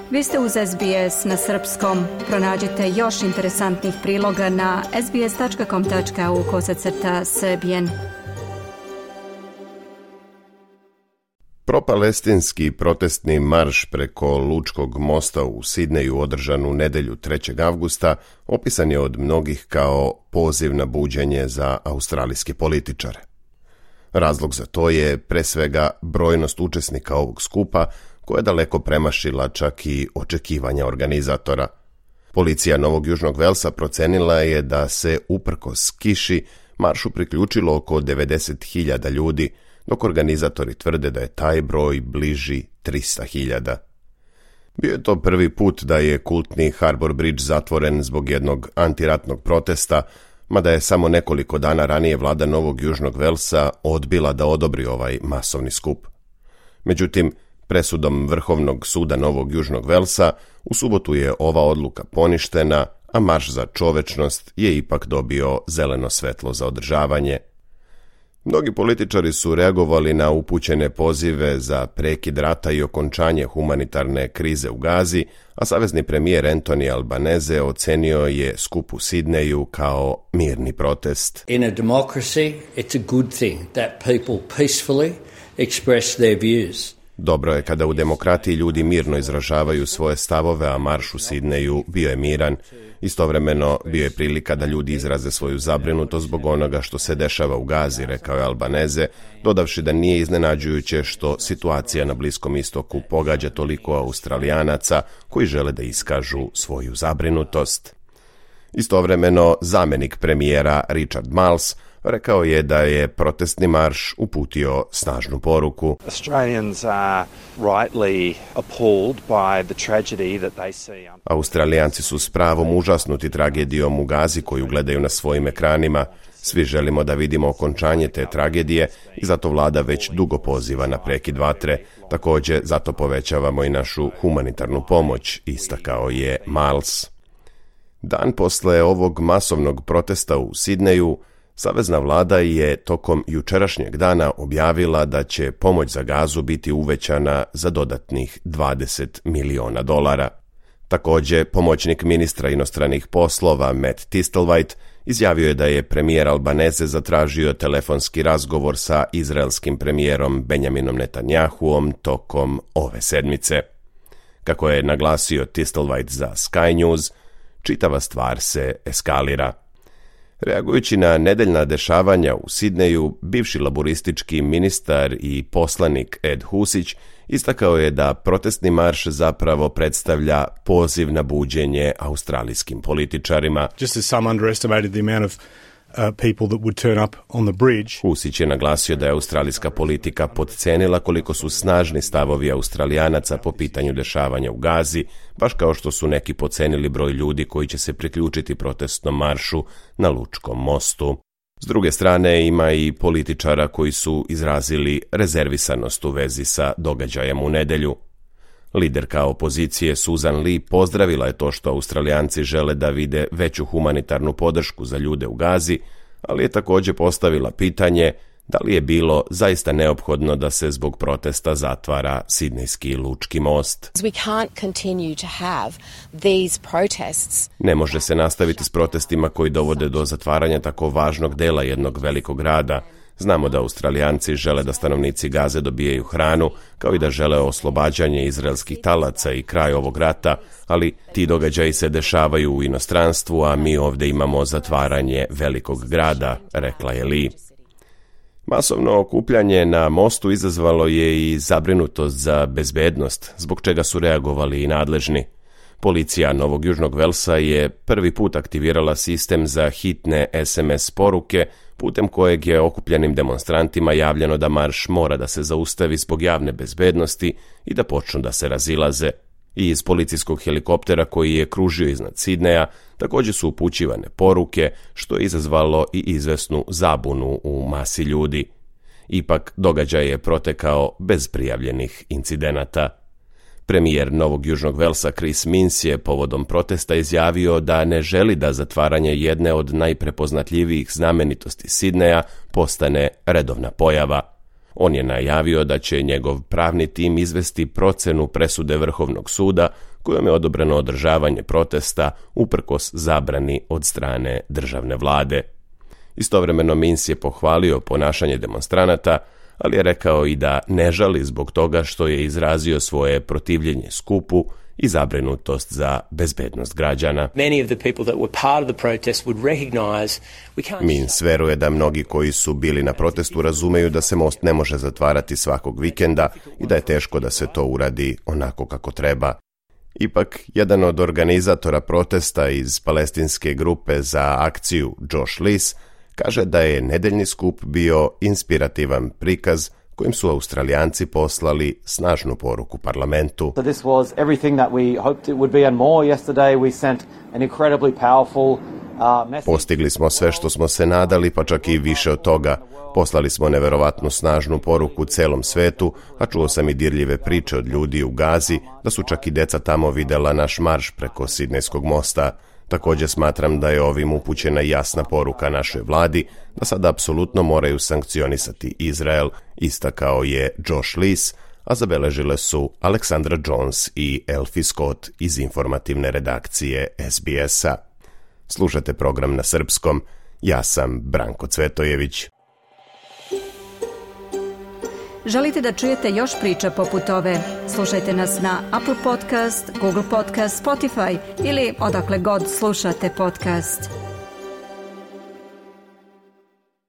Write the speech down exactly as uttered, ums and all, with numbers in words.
Vi ste uz S B S na srpskom. Pronađite još interesantnih priloga na sbs.com.au kosacrta srbijen. Propalestinski protestni marš preko Lučkog mosta u Sidneju održan u nedjelju trećeg avgusta opisan je od mnogih kao poziv na buđenje za australijske političare. Razlog za to je pre svega brojnost učesnika ovog skupa koja je daleko premašila čak i očekivanja organizatora. Policija Novog Južnog Velsa procenila je da se uprkos kiši maršu priključilo oko devedeset hiljada ljudi, dok organizatori tvrde da je taj broj bliži trista hiljada. Bio je to prvi put da je kultni Harbour Bridge zatvoren zbog jednog antiratnog protesta, mada je samo nekoliko dana ranije vlada Novog Južnog Velsa odbila da odobri ovaj masovni skup. Međutim, presudom Vrhovnog suda Novog Južnog Velsa u subotu je ova odluka poništena, a marš za čovečnost je ipak dobio zeleno svetlo za održavanje. Mnogi političari su reagovali na upućene pozive za prekid rata i okončanje humanitarne krize u Gazi, a savezni premijer Anthony Albanese ocenio je skup u Sidneju kao mirni protest. In a democracy, it's a good thing that people peacefully express their views. Dobro je kada u demokratiji ljudi mirno izražavaju svoje stavove, a marš u Sidneju bio je miran. Istovremeno bio je prilika da ljudi izraze svoju zabrinutost zbog onoga što se dešava u Gazi, rekao je Albanese, dodavši da nije iznenađujuće što situacija na Bliskom istoku pogađa toliko Australijanaca koji žele da iskažu svoju zabrinutost. Istovremeno, zamjenik premijera Richard Marles rekao je da je protestni marš uputio snažnu poruku. Australians are rightly appalled by the tragedy that they see. Australijanci su s pravom užasnuti tragedijom u Gazi koju gledaju na svojim ekranima. Svi želimo da vidimo okončanje te tragedije i zato vlada već dugo poziva na prekid vatre. Također zato povećavamo i našu humanitarnu pomoć, istakao je Marles. Dan posle ovog masovnog protesta u Sidneju, savezna vlada je tokom jučerašnjeg dana objavila da će pomoć za Gazu biti uvećana za dodatnih dvadeset miliona dolara. Također, pomoćnik ministra inostranih poslova Matt Thistlethwaite izjavio je da je premijer Albanese zatražio telefonski razgovor sa izraelskim premijerom Benjaminom Netanjahuom tokom ove sedmice. Kako je naglasio Thistlethwaite za Sky News, čitava stvar se eskalira. Reagujući na nedeljna dešavanja u Sidneju, bivši laboristički ministar i poslanik Ed Husić istakao je da protestni marš zapravo predstavlja poziv na buđenje australijskim političarima. Just as some underestimated the amount of uh, people that would turn up on the bridge. Husić je naglasio da je australijska politika podcenila koliko su snažni stavovi Australijanaca po pitanju dešavanja u Gazi, baš kao što su neki podcenili broj ljudi koji će se priključiti protestnom maršu na Lučkom mostu. S druge strane, ima i političara koji su izrazili rezervisanost u vezi sa događajem u nedjelju. Liderka opozicije Susan Lee pozdravila je to što Australijanci žele da vide veću humanitarnu podršku za ljude u Gazi, ali je također postavila pitanje da li je bilo zaista neophodno da se zbog protesta zatvara Sidnejski Lučki most. Ne može se nastaviti s protestima koji dovode do zatvaranja tako važnog dela jednog velikog grada. Znamo da Australijanci žele da stanovnici Gaze dobijaju hranu, kao i da žele oslobađanje izraelskih talaca i kraj ovog rata, ali ti događaji se dešavaju u inostranstvu, a mi ovdje imamo zatvaranje velikog grada, rekla je Lee. Masovno okupljanje na mostu izazvalo je i zabrinutost za bezbednost, zbog čega su reagovali i nadležni. Policija Novog Južnog Velsa je prvi put aktivirala sistem za hitne es em es poruke, putem kojeg je okupljenim demonstrantima javljeno da marš mora da se zaustavi zbog javne bezbednosti i da počnu da se razilaze. I iz policijskog helikoptera koji je kružio iznad Sidneja također su upućivane poruke, što je izazvalo i izvesnu zabunu u masi ljudi. Ipak, događaj je protekao bez prijavljenih incidenata. Premijer Novog Južnog Velsa Chris Minns je povodom protesta izjavio da ne želi da zatvaranje jedne od najprepoznatljivijih znamenitosti Sidneja postane redovna pojava. On je najavio da će njegov pravni tim izvesti procenu presude Vrhovnog suda kojom je odobreno održavanje protesta uprkos zabrani od strane državne vlade. Istovremeno Minc je pohvalio ponašanje demonstranata, ali je rekao i da ne žali zbog toga što je izrazio svoje protivljenje skupu i zabrinutost za bezbednost građana. Minc veruje da mnogi koji su bili na protestu razumeju da se most ne može zatvarati svakog vikenda i da je teško da se to uradi onako kako treba. Ipak, jedan od organizatora protesta iz palestinske grupe za akciju, Josh Lees, kaže da je nedeljni skup bio inspirativan prikaz kojim su Australijanci poslali snažnu poruku parlamentu. So this was everything that we hoped it would be and more. Yesterday we sent an incredibly powerful uh, message. Postigli smo sve što smo se nadali, pa čak i više od toga. Poslali smo neverovatnu snažnu poruku celom svetu, a čuo sam i dirljive priče od ljudi u Gazi, da su čak i deca tamo videla naš marš preko Sidnejskog mosta. Također smatram da je ovim upućena jasna poruka našoj vladi da sada apsolutno moraju sankcionisati Izrael, istakao je Josh Lees, a zabeležile su Aleksandra Jones i Elfie Scott iz informativne redakcije S B S-a. Slušate program na srpskom, ja sam Branko Cvetojević. Želite da čujete još priča poput ove? Slušajte nas na Apple Podcast, Google Podcast, Spotify ili odakle god slušate podcast.